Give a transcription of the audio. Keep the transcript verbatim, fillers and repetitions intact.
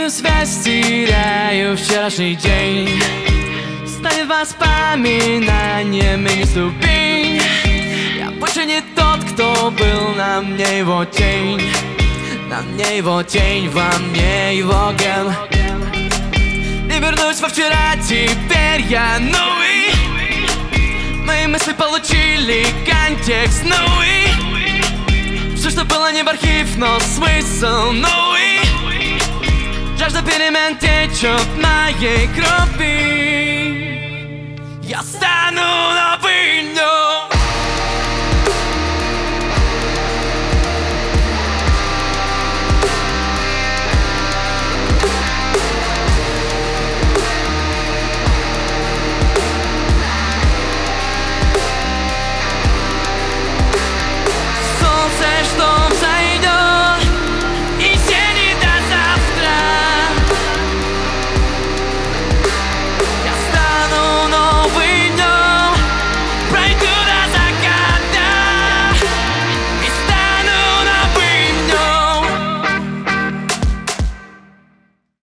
Обратную связь теряю вчерашний день. Станет воспоминаниями не ступень. Я больше не тот, кто был, на мне его тень. На мне его тень, во мне его ген. Не вернусь во вчера, теперь я новый. Мои мысли получили контекст новый. Все, что было, не в архив, но смысл новый. Жажда перемен течет в моей крови. Я стану новым.